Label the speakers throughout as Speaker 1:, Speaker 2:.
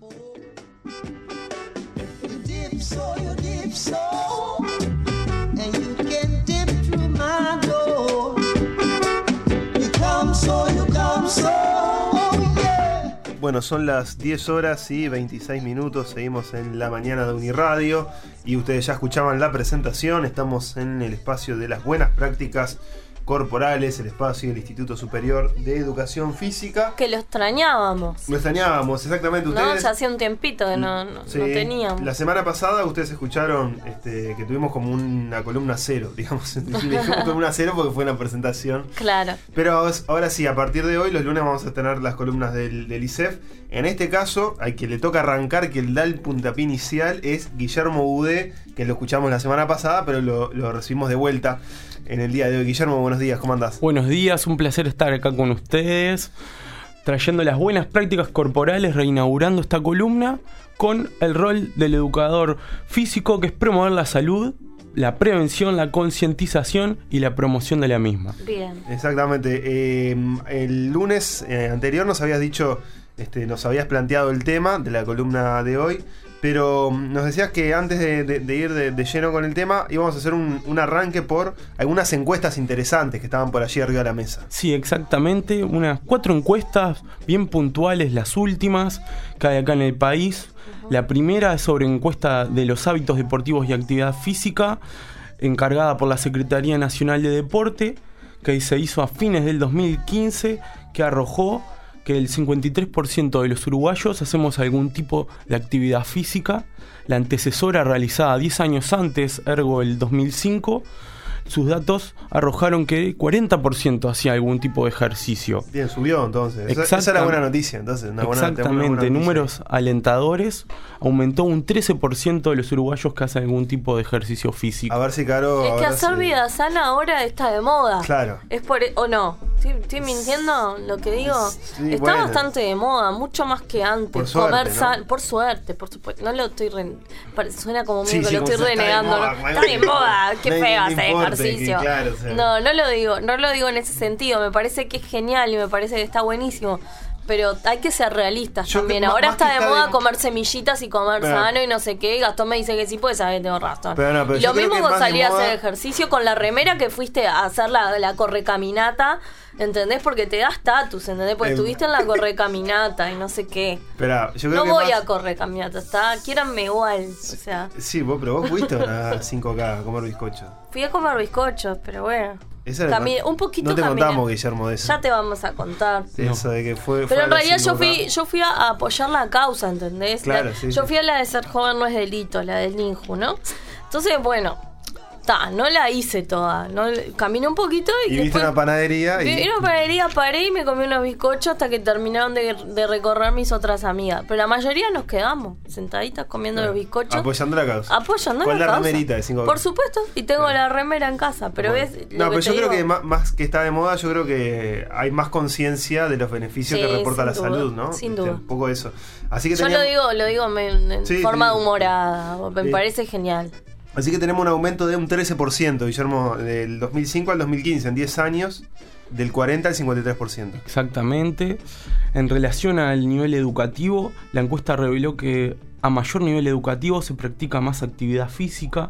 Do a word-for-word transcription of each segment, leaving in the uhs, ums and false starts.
Speaker 1: Bueno, son las diez horas y veintiséis minutos, seguimos en la mañana de Uniradio y ustedes ya escuchaban la presentación, estamos en el espacio de las buenas prácticas corporales, el espacio del Instituto Superior de Educación Física.
Speaker 2: Que lo extrañábamos.
Speaker 1: Lo extrañábamos, exactamente. Ustedes,
Speaker 2: no, ya hacía un tiempito que no, no,
Speaker 1: sí,
Speaker 2: no teníamos.
Speaker 1: La semana pasada ustedes escucharon este, que tuvimos como una columna cero, digamos. Le dijimos columna cero porque fue una presentación.
Speaker 2: Claro.
Speaker 1: Pero ahora sí, a partir de hoy, los lunes vamos a tener las columnas del, del I C E F. En este caso, al que le toca arrancar, que el da el puntapié inicial, es Guillermo Budé, que lo escuchamos la semana pasada, pero lo, lo recibimos de vuelta en el día de hoy. Guillermo, buenos días, ¿cómo andás?
Speaker 3: Buenos días, un placer estar acá con ustedes, trayendo las buenas prácticas corporales, reinaugurando esta columna con el rol del educador físico, que es promover la salud, la prevención, la concientización y la promoción de la misma.
Speaker 2: Bien.
Speaker 1: Exactamente. Eh, el lunes eh, anterior nos habías dicho, este, nos habías planteado el tema de la columna de hoy, pero nos decías que antes de, de, de ir de, de lleno con el tema íbamos a hacer un, un arranque por algunas encuestas interesantes que estaban por allí arriba de la mesa.
Speaker 3: Sí, exactamente, unas cuatro encuestas bien puntuales, las últimas que hay acá en el país. Uh-huh. La primera es sobre encuesta de los hábitos deportivos y actividad física, encargada por la Secretaría Nacional de Deporte, que se hizo a fines del dos mil quince, que arrojó que el cincuenta y tres por ciento de los uruguayos hacemos algún tipo de actividad física. La antecesora, realizada diez años antes, ergo el dos mil cinco, sus datos arrojaron que el cuarenta por ciento hacía algún tipo de ejercicio.
Speaker 1: Bien, subió entonces. Esa, esa era buena noticia. Entonces, una
Speaker 3: Exactamente,
Speaker 1: buena, una buena
Speaker 3: números alentadores. Aumentó un trece por ciento de los uruguayos que hacen algún tipo de ejercicio físico.
Speaker 1: A ver si Caro...
Speaker 2: Es que hacer
Speaker 1: si...
Speaker 2: vida sana ahora está de moda.
Speaker 1: Claro.
Speaker 2: Es por, ¿o no? ¿Estoy, estoy mintiendo lo que digo?
Speaker 1: Sí,
Speaker 2: está
Speaker 1: bueno.
Speaker 2: bastante de moda, mucho más que antes.
Speaker 1: Por suerte,
Speaker 2: Comer
Speaker 1: ¿no?
Speaker 2: san... Por suerte, por supuesto. No lo estoy... Re... Suena como
Speaker 1: sí,
Speaker 2: mío que
Speaker 1: sí,
Speaker 2: lo estoy renegando.
Speaker 1: Está de moda,
Speaker 2: ¿no? Está de moda. Qué
Speaker 1: no,
Speaker 2: feo
Speaker 1: no
Speaker 2: hacer
Speaker 1: importa,
Speaker 2: ejercicio.
Speaker 1: Que, claro, o sea.
Speaker 2: No, no lo digo. No lo digo en ese sentido. Me parece que es genial y me parece que está buenísimo. Pero hay que ser realistas
Speaker 1: Yo
Speaker 2: también.
Speaker 1: que,
Speaker 2: Ahora
Speaker 1: más
Speaker 2: está de
Speaker 1: está
Speaker 2: moda
Speaker 1: de...
Speaker 2: comer semillitas y comer
Speaker 1: pero,
Speaker 2: sano y no sé qué. Y Gastón me dice que sí, pues sabe que tengo razón.
Speaker 1: Pero no, pero
Speaker 2: y lo mismo con salir
Speaker 1: moda...
Speaker 2: a hacer ejercicio con la remera que fuiste a hacer la, la correcaminata, ¿entendés? Porque te da estatus, ¿entendés? Porque
Speaker 1: eh...
Speaker 2: estuviste en la correcaminata y no sé qué.
Speaker 1: Espera, yo creo
Speaker 2: no
Speaker 1: que
Speaker 2: voy
Speaker 1: más...
Speaker 2: a correcaminata, está, quiéranme igual, o sea.
Speaker 1: Sí, vos, pero vos fuiste a una cinco K a comer bizcocho.
Speaker 2: Fui a comer bizcochos, pero bueno.
Speaker 1: Esa
Speaker 2: Cami- un poquito
Speaker 1: No te
Speaker 2: caminé.
Speaker 1: contamos, Guillermo, de eso.
Speaker 2: Ya te vamos a contar.
Speaker 1: Sí, eso de que fue,
Speaker 2: Pero
Speaker 1: fue
Speaker 2: en realidad yo
Speaker 1: cinco K.
Speaker 2: fui yo fui a apoyar la causa, ¿entendés?
Speaker 1: Claro,
Speaker 2: la,
Speaker 1: sí,
Speaker 2: yo
Speaker 1: sí.
Speaker 2: fui a la de ser joven no es delito, la del Ninju, ¿no? Entonces, bueno, ta, no la hice toda. No, caminé un poquito y,
Speaker 1: y
Speaker 2: después...
Speaker 1: viste una panadería y...
Speaker 2: Vi una panadería, paré y me comí unos bizcochos hasta que terminaron de, de recorrer mis otras amigas. Pero la mayoría nos quedamos sentaditas comiendo
Speaker 1: Claro.
Speaker 2: los bizcochos.
Speaker 1: Apoyando la causa.
Speaker 2: Apoyando
Speaker 1: Con
Speaker 2: la
Speaker 1: la
Speaker 2: causa.
Speaker 1: remerita de cinco K.
Speaker 2: Por supuesto. Y tengo
Speaker 1: Claro.
Speaker 2: la remera en casa. Pero
Speaker 1: Bueno.
Speaker 2: ves...
Speaker 1: No,
Speaker 2: lo
Speaker 1: pero
Speaker 2: que
Speaker 1: yo
Speaker 2: te
Speaker 1: creo
Speaker 2: digo?
Speaker 1: que más, más que está de moda, yo creo que hay más conciencia de los beneficios
Speaker 2: Sí,
Speaker 1: que reporta
Speaker 2: sin
Speaker 1: la
Speaker 2: duda,
Speaker 1: salud, ¿no?
Speaker 2: sin
Speaker 1: Este,
Speaker 2: duda.
Speaker 1: un poco eso. Así que
Speaker 2: Yo
Speaker 1: teníamos...
Speaker 2: lo digo, lo digo me- en
Speaker 1: Sí,
Speaker 2: forma
Speaker 1: sí.
Speaker 2: humorada. Me
Speaker 1: Sí.
Speaker 2: parece genial.
Speaker 1: Así que tenemos un aumento de un trece por ciento, Guillermo, del dos mil cinco al dos mil quince, en diez años, del cuarenta al cincuenta y tres por ciento.
Speaker 3: Exactamente. En relación al nivel educativo, la encuesta reveló que a mayor nivel educativo se practica más actividad física.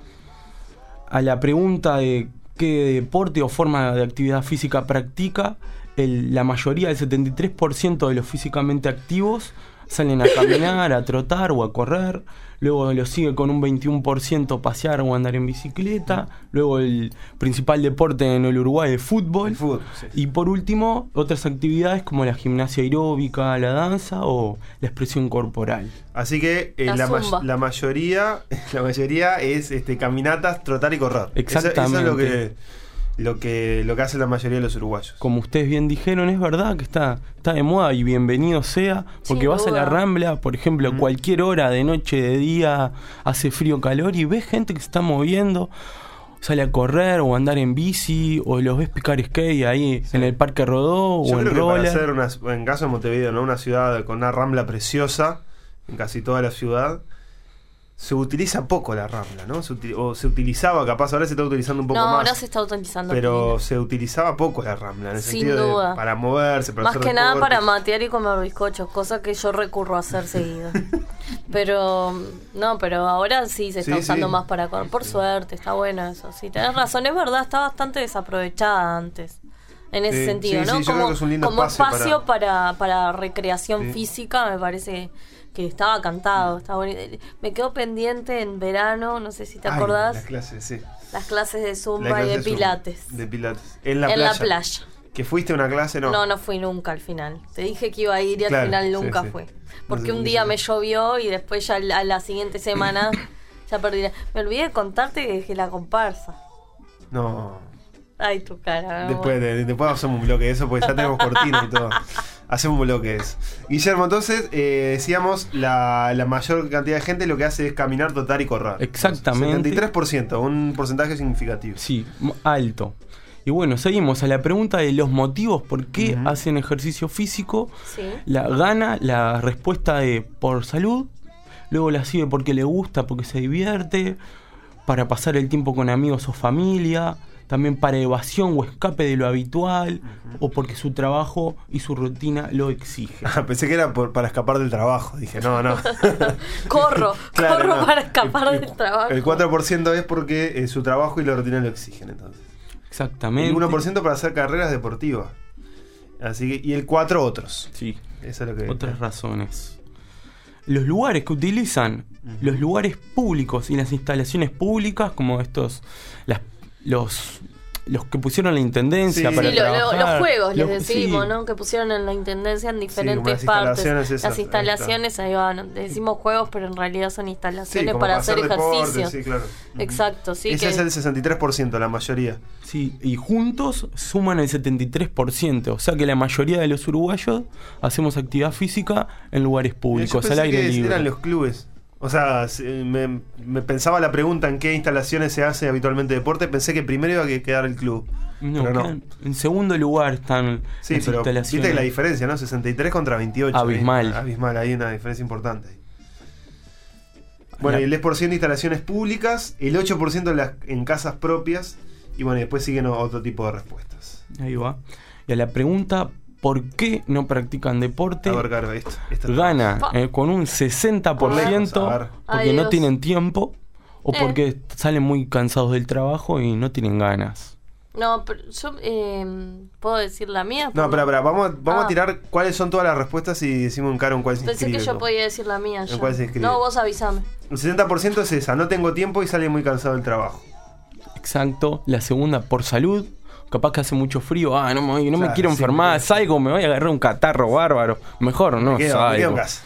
Speaker 3: A la pregunta de qué deporte o forma de actividad física practica, el, la mayoría, el setenta y tres por ciento de los físicamente activos, salen a caminar, a trotar o a correr. Luego lo sigue con un veintiuno por ciento pasear o andar en bicicleta. Luego el principal deporte en el Uruguay, el fútbol.
Speaker 1: El fútbol, sí.
Speaker 3: Y por último, otras actividades como la gimnasia aeróbica, la danza o la expresión corporal.
Speaker 1: Así que eh,
Speaker 2: La
Speaker 1: la,
Speaker 2: zumba.
Speaker 1: ma- la mayoría la mayoría es este, caminatas, trotar y correr.
Speaker 3: Exactamente.
Speaker 1: Eso, eso es lo que, lo, que, lo que hace la mayoría de los uruguayos.
Speaker 3: Como ustedes bien dijeron, es verdad que está, está de moda y bienvenido sea, porque
Speaker 2: Sin
Speaker 3: vas
Speaker 2: duda.
Speaker 3: a la Rambla, por ejemplo,
Speaker 1: Mm.
Speaker 3: cualquier hora, de noche, de día, hace frío, calor, y ves gente que se está moviendo, sale a correr o a andar en bici, o los ves picar skate ahí
Speaker 1: Sí.
Speaker 3: en el Parque Rodó
Speaker 1: Yo
Speaker 3: o en
Speaker 1: creo que para
Speaker 3: roller.
Speaker 1: ser, una, en caso de Montevideo, ¿no? Una ciudad con una rambla preciosa, en casi toda la ciudad, se utiliza poco la Rambla, ¿no? Se uti- o se utilizaba, capaz ahora se está utilizando un poco
Speaker 2: No,
Speaker 1: más.
Speaker 2: ahora se está utilizando.
Speaker 1: Pero
Speaker 2: pila.
Speaker 1: se utilizaba poco la Rambla, en el
Speaker 2: Sin
Speaker 1: sentido
Speaker 2: duda.
Speaker 1: de para moverse, para
Speaker 2: Más
Speaker 1: hacer
Speaker 2: que nada
Speaker 1: deportes.
Speaker 2: para matear y comer bizcochos, cosa que yo recurro a hacer seguido. Pero, no, pero ahora sí se está
Speaker 1: Sí,
Speaker 2: usando
Speaker 1: sí.
Speaker 2: más para correr. Por suerte, está bueno eso. Sí, tenés razón, es verdad, está bastante desaprovechada antes. En ese
Speaker 1: Sí,
Speaker 2: sentido,
Speaker 1: sí,
Speaker 2: ¿no?
Speaker 1: sí, yo creo
Speaker 2: como
Speaker 1: que es un lindo
Speaker 2: como
Speaker 1: espacio
Speaker 2: espacio para, para, recreación
Speaker 1: Sí.
Speaker 2: física, me parece que estaba cantado. Está bonito. Me quedó pendiente en verano, no sé si te
Speaker 1: Ay,
Speaker 2: acordás,
Speaker 1: las clases, sí.
Speaker 2: las clases de
Speaker 1: La
Speaker 2: zumba
Speaker 1: clase
Speaker 2: y de
Speaker 1: Zumba,
Speaker 2: pilates.
Speaker 1: De pilates. En la
Speaker 2: en
Speaker 1: playa.
Speaker 2: la playa.
Speaker 1: ¿Que fuiste a una clase? No.
Speaker 2: No, no fui nunca al final. Te dije que iba a ir y al
Speaker 1: Claro,
Speaker 2: final
Speaker 1: sí,
Speaker 2: nunca
Speaker 1: sí.
Speaker 2: fue.
Speaker 1: No
Speaker 2: Porque
Speaker 1: sé
Speaker 2: un
Speaker 1: por qué
Speaker 2: día
Speaker 1: sí.
Speaker 2: me llovió y después ya a la siguiente semana ya perdí. la- Me olvidé de contarte que dejé la comparsa.
Speaker 1: No.
Speaker 2: Ay, tu cara.
Speaker 1: Después, de, después hacemos un bloque de eso, porque ya tenemos cortina y todo. Hacemos un bloque de eso. Guillermo, entonces, eh, decíamos, la, la mayor cantidad de gente lo que hace es caminar, trotar y correr.
Speaker 3: Exactamente.
Speaker 1: setenta y tres por ciento, un porcentaje significativo.
Speaker 3: Sí, m- alto. Y bueno, seguimos a la pregunta de los motivos por qué
Speaker 1: Ujú.
Speaker 3: hacen ejercicio físico.
Speaker 2: Sí.
Speaker 3: La gana la respuesta de por salud, luego la sigue porque le gusta, porque se divierte, para pasar el tiempo con amigos o familia, también para evasión o escape de lo habitual, o porque su trabajo y su rutina lo exige.
Speaker 1: Ah, pensé que era por- para escapar del trabajo. Dije, no, no.
Speaker 2: Corro,
Speaker 1: Claro,
Speaker 2: corro
Speaker 1: no.
Speaker 2: para escapar
Speaker 1: El-
Speaker 2: del trabajo.
Speaker 1: El cuatro por ciento es porque eh, su trabajo y la rutina lo exigen, entonces.
Speaker 3: Exactamente.
Speaker 1: El uno por ciento para hacer carreras deportivas. Así que, y el cuatro por ciento otros.
Speaker 3: Sí,
Speaker 1: Eso es lo que.
Speaker 3: otras razones. Los lugares que utilizan, los lugares públicos y las instalaciones públicas, como estos, las, los, los que pusieron la intendencia
Speaker 1: Sí.
Speaker 3: para
Speaker 2: Sí, lo- lo-
Speaker 3: trabajar.
Speaker 2: los juegos, les
Speaker 3: Los-
Speaker 2: decimos,
Speaker 3: sí.
Speaker 2: ¿no? Que pusieron en la intendencia en
Speaker 1: como
Speaker 2: diferentes
Speaker 1: las
Speaker 2: partes.
Speaker 1: instalaciones esas,
Speaker 2: Las
Speaker 1: ahí
Speaker 2: instalaciones, ahí van. Decimos juegos, pero en realidad son
Speaker 1: Sí,
Speaker 2: instalaciones
Speaker 1: como
Speaker 2: para hacer
Speaker 1: deporte,
Speaker 2: ejercicio.
Speaker 1: sí, claro.
Speaker 2: Exacto, sí.
Speaker 1: Ese
Speaker 2: que
Speaker 1: es el sesenta y tres por ciento, la mayoría.
Speaker 3: Sí, y juntos suman el setenta y tres por ciento. O sea que la mayoría de los uruguayos hacemos actividad física en lugares
Speaker 1: Yo
Speaker 3: públicos, al
Speaker 1: pensé
Speaker 3: aire
Speaker 1: que
Speaker 3: libre.
Speaker 1: eran los clubes. O sea, se- me, me pensaba la pregunta en qué instalaciones se hace habitualmente deporte. Pensé que primero iba a quedar el club.
Speaker 3: No,
Speaker 1: pero no.
Speaker 3: quedan- en segundo lugar están
Speaker 1: Sí,
Speaker 3: las
Speaker 1: pero
Speaker 3: instalaciones.
Speaker 1: viste que la diferencia, ¿no? sesenta y tres contra veintiocho.
Speaker 3: Abismal.
Speaker 1: Ahí, abismal, hay una diferencia importante. ahí. Bueno,
Speaker 3: La-
Speaker 1: y el diez por ciento de instalaciones públicas, el ocho por ciento en, las, en casas propias. Y bueno, y después siguen otro tipo de respuestas.
Speaker 3: Ahí va. Y a la pregunta, ¿por qué no practican deporte?
Speaker 1: A ver, claro, esto. esto
Speaker 3: Gana
Speaker 2: Pa.
Speaker 3: eh, con un sesenta por ciento
Speaker 1: A ver.
Speaker 3: porque
Speaker 2: Ay,
Speaker 3: no
Speaker 2: Dios.
Speaker 3: tienen tiempo o
Speaker 2: Eh.
Speaker 3: porque salen muy cansados del trabajo y no tienen ganas.
Speaker 2: No, pero yo eh, puedo decir la mía.
Speaker 1: No, espera, espera, vamos, a- vamos
Speaker 2: Ah.
Speaker 1: a tirar cuáles son todas las respuestas y decimos en cara en cuál se
Speaker 2: Pensé
Speaker 1: inscribe.
Speaker 2: que yo
Speaker 1: ¿no?
Speaker 2: podía decir la mía. ya.
Speaker 1: cuál se inscribe?
Speaker 2: No, vos avísame.
Speaker 1: El sesenta por ciento es esa, no tengo tiempo y sale muy cansado del trabajo.
Speaker 3: Exacto. La segunda, por salud. Capaz que hace mucho frío. Ah, no me, no me
Speaker 1: Claro,
Speaker 3: quiero
Speaker 1: sí,
Speaker 3: enfermar.
Speaker 1: sí.
Speaker 3: Salgo, me voy a agarrar un catarro bárbaro. Mejor no
Speaker 1: me quedo, me quedo en
Speaker 3: salgo.
Speaker 1: casa.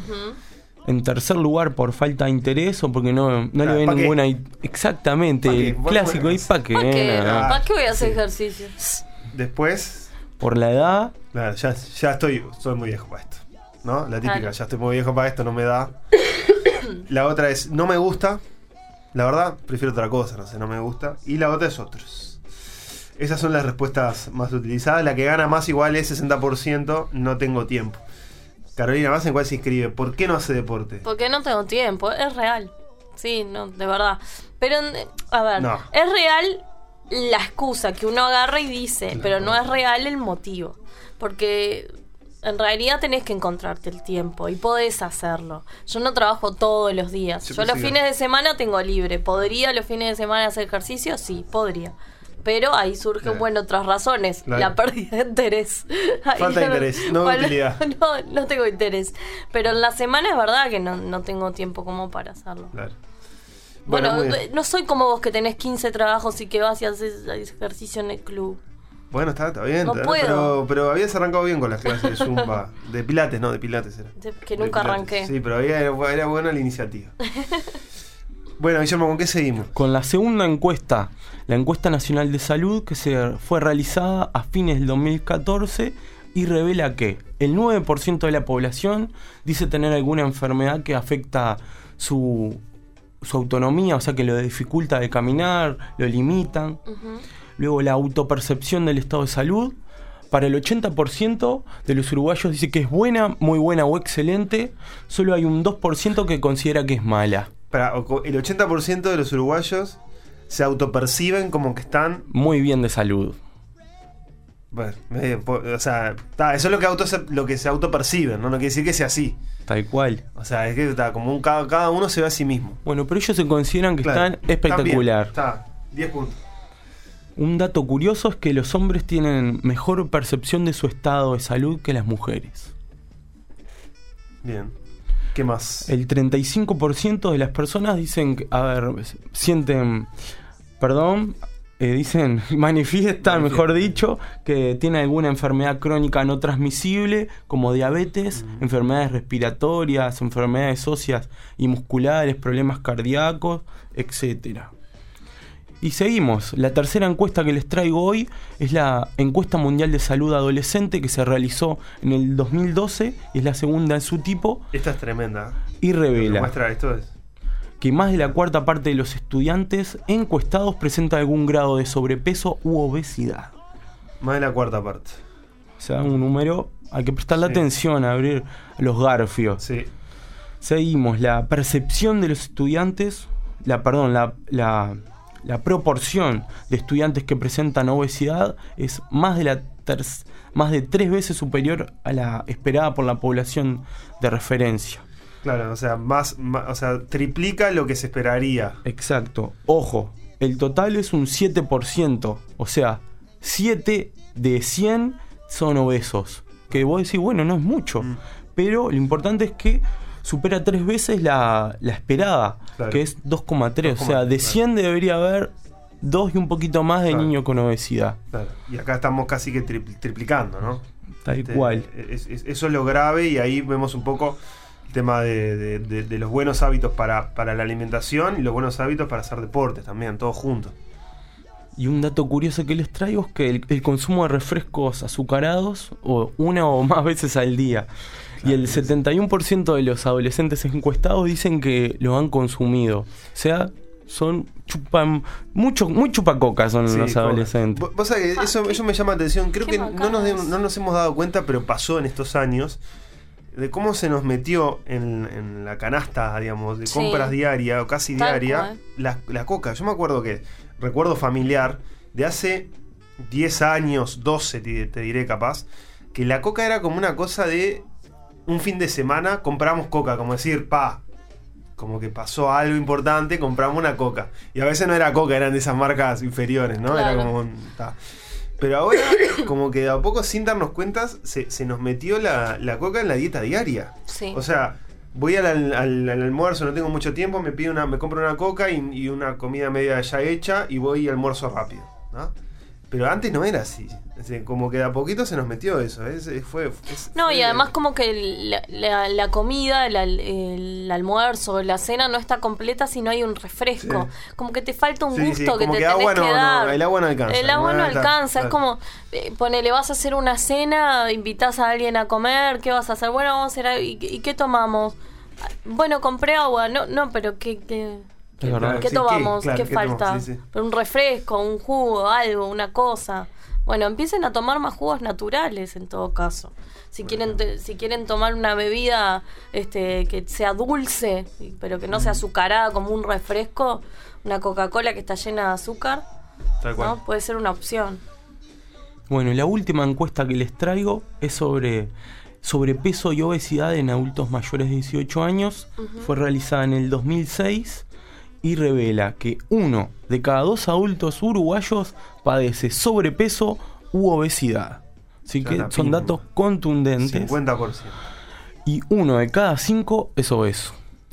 Speaker 3: En tercer lugar, por falta de interés o porque no, no
Speaker 1: Claro,
Speaker 3: le ven
Speaker 1: ¿pa' qué?
Speaker 3: ninguna. i- Exactamente,
Speaker 1: ¿Pa' qué?
Speaker 3: el
Speaker 1: Vos
Speaker 3: clásico. ¿Y
Speaker 1: juegas.
Speaker 3: para qué?
Speaker 2: ¿Para qué?
Speaker 3: No.
Speaker 2: ¿Para qué voy a hacer
Speaker 1: Sí.
Speaker 2: ejercicio?
Speaker 1: Después,
Speaker 3: Por la edad.
Speaker 1: claro, ya, ya estoy, soy muy viejo para esto. ¿No? La típica,
Speaker 2: Claro.
Speaker 1: ya estoy muy viejo para esto, no me da. La otra es, no me gusta. La verdad, prefiero otra cosa, no sé, no me gusta. Y la otra es otros. Esas son las respuestas más utilizadas. La que gana más igual es sesenta por ciento, no tengo tiempo. Carolina, ¿más en cuál se inscribe? ¿Por qué no hace deporte?
Speaker 2: Porque no tengo tiempo, es real. Sí, no, de verdad. Pero, eh, a ver,
Speaker 1: No.
Speaker 2: es real la excusa que uno agarra y dice, pero no es real el motivo. Porque en realidad tenés que encontrarte el tiempo y podés hacerlo. Yo no trabajo todos los días.
Speaker 1: Yo
Speaker 2: Yo los
Speaker 1: pensé que-
Speaker 2: fines de semana tengo libre. ¿Podría los fines de semana hacer ejercicio? Sí, podría. Pero ahí surgen,
Speaker 1: Claro.
Speaker 2: bueno, otras razones.
Speaker 1: Claro.
Speaker 2: La pérdida de interés. Ahí
Speaker 1: Falta de
Speaker 2: ya
Speaker 1: interés, no
Speaker 2: Bueno,
Speaker 1: utilidad.
Speaker 2: No, no tengo interés. Pero en la semana es verdad que no, no tengo tiempo como para hacerlo.
Speaker 1: Claro.
Speaker 2: Bueno,
Speaker 1: muy bien.
Speaker 2: no soy como vos que tenés quince trabajos y que vas y haces ejercicio en el club.
Speaker 1: Bueno, está, está bien.
Speaker 2: No
Speaker 1: está-
Speaker 2: puedo.
Speaker 1: Pero, pero habías arrancado bien con las clases de Zumba. De Pilates, no, de Pilates era.
Speaker 2: De- que
Speaker 1: De
Speaker 2: nunca
Speaker 1: Pilates.
Speaker 2: arranqué.
Speaker 1: Sí, pero había, era, era buena la iniciativa. Bueno, Guillermo, ¿con qué seguimos?
Speaker 3: Con la segunda encuesta, la encuesta nacional de salud que se fue realizada a fines del dos mil catorce y revela que el nueve por ciento de la población dice tener alguna enfermedad que afecta su, su autonomía, o sea que lo dificulta de caminar, lo limitan.
Speaker 2: Ujú.
Speaker 3: Luego la autopercepción del estado de salud. Para el ochenta por ciento de los uruguayos dice que es buena, muy buena o excelente. Solo hay un dos por ciento que considera que es mala.
Speaker 1: para, el ochenta por ciento de los uruguayos se autoperciben como que están
Speaker 3: muy bien de salud.
Speaker 1: Bueno, eh, o sea, ta, eso es lo que, auto, lo que se autoperciben, ¿no? No quiere decir que sea así.
Speaker 3: Tal cual.
Speaker 1: O sea, es que ta, como un, cada, cada uno se ve a sí mismo.
Speaker 3: Bueno, pero ellos se consideran que claro, están espectacular.
Speaker 1: Está, diez puntos.
Speaker 3: Un dato curioso es que los hombres tienen mejor percepción de su estado de salud que las mujeres.
Speaker 1: Bien. ¿Qué más?
Speaker 3: El treinta y cinco por ciento de las personas dicen, que, a ver, sienten, perdón, eh, dicen, manifiestan, mejor dicho, que tiene alguna enfermedad crónica no transmisible, como diabetes, mm. enfermedades respiratorias, enfermedades óseas y musculares, problemas cardíacos, etcétera. Y seguimos. La tercera encuesta que les traigo hoy es la encuesta mundial de salud adolescente que se realizó en el dos mil doce y es la segunda en su tipo.
Speaker 1: Esta es tremenda.
Speaker 3: Y revela
Speaker 1: Lo que muestra esto es
Speaker 3: que más de la cuarta parte de los estudiantes encuestados presenta algún grado de sobrepeso u obesidad.
Speaker 1: Más de la cuarta parte.
Speaker 3: O sea, un número, hay que prestarle sí. atención a abrir los garfios.
Speaker 1: Sí.
Speaker 3: Seguimos. La percepción de los estudiantes, la perdón, la... la La proporción de estudiantes que presentan obesidad es más de, la ter- más de tres veces superior a la esperada por la población de referencia.
Speaker 1: Claro, o sea, más, más, o sea, triplica lo que se esperaría.
Speaker 3: Exacto. Ojo, el total es un siete por ciento. O sea, siete de cien son obesos. Que vos decís, bueno, no es mucho. Mm. Pero lo importante es que supera tres veces la, la esperada, claro. que es dos coma tres. O sea, de cien claro. debería haber dos y un poquito más de claro. niños con obesidad.
Speaker 1: Claro. Y acá estamos casi que tri- triplicando, ¿no?
Speaker 3: Tal este, cual.
Speaker 1: Es, es, eso es lo grave y ahí vemos un poco el tema de, de, de, de los buenos hábitos para, para la alimentación y los buenos hábitos para hacer deportes también, todos juntos.
Speaker 3: Y un dato curioso que les traigo es que el, el consumo de refrescos azucarados o una o más veces al día. Claro, y el setenta y uno por ciento de los adolescentes encuestados dicen que lo han consumido. O sea, son chupan mucho, muy chupacocas son sí, los adolescentes.
Speaker 1: Vos, vos sabés que eso, eso me llama la atención. Creo que no nos, no nos hemos dado cuenta, pero pasó en estos años, de cómo se nos metió en, en la canasta, digamos, de sí. compras diaria o casi Tal diaria, cual. la, la coca. Yo me acuerdo que, recuerdo familiar, de hace diez años, doce te, te diré capaz, que la coca era como una cosa de un fin de semana compramos coca, como decir, pa, como que pasó algo importante, compramos una coca. Y a veces no era coca, eran de esas marcas inferiores, ¿no?
Speaker 2: Claro.
Speaker 1: Era como un, ta. Pero ahora, como que de a poco, sin darnos cuenta, se, se nos metió la, la coca en la dieta diaria.
Speaker 2: Sí.
Speaker 1: O sea, voy al, al, al almuerzo, no tengo mucho tiempo, me pido una, me compro una coca y, y una comida media ya hecha y voy y almuerzo rápido, ¿no? Pero antes no era así. Es decir, como que de a poquito se nos metió eso. Es, es, fue, es,
Speaker 2: no,
Speaker 1: fue
Speaker 2: y además como que la, la, la comida, el, el almuerzo, la cena no está completa si no hay un refresco. Sí. Como que te falta un
Speaker 1: sí,
Speaker 2: gusto
Speaker 1: sí,
Speaker 2: que
Speaker 1: como
Speaker 2: te
Speaker 1: que
Speaker 2: tenés
Speaker 1: agua
Speaker 2: que
Speaker 1: no,
Speaker 2: dar.
Speaker 1: No, el agua no alcanza.
Speaker 2: El agua no, no alcanza.
Speaker 1: Claro.
Speaker 2: Es como, eh, ponele, vas a hacer una cena, invitás a alguien a comer, ¿qué vas a hacer? Bueno, vamos a hacer, ¿y, y qué tomamos? Bueno, compré agua. No, no, pero ¿qué...? qué ¿Qué, ¿qué sí, tomamos? ¿Qué, claro, ¿qué falta? Sí, sí. Un refresco, un jugo, algo, una cosa. Bueno, empiecen a tomar más jugos naturales en todo caso. Si bueno. quieren te, si quieren tomar una bebida este que sea dulce, pero que no sea azucarada como un refresco, una Coca-Cola que está llena de azúcar,
Speaker 1: Tal cual.
Speaker 2: ¿no? Puede ser una opción.
Speaker 3: Bueno, la última encuesta que les traigo es sobre sobrepeso y obesidad en adultos mayores de dieciocho años. Uh-huh. Fue realizada en el dos mil seis. Y revela que uno de cada dos adultos uruguayos padece sobrepeso u obesidad. Así que son datos contundentes.
Speaker 1: cincuenta por ciento.
Speaker 3: Y uno de cada cinco es obeso.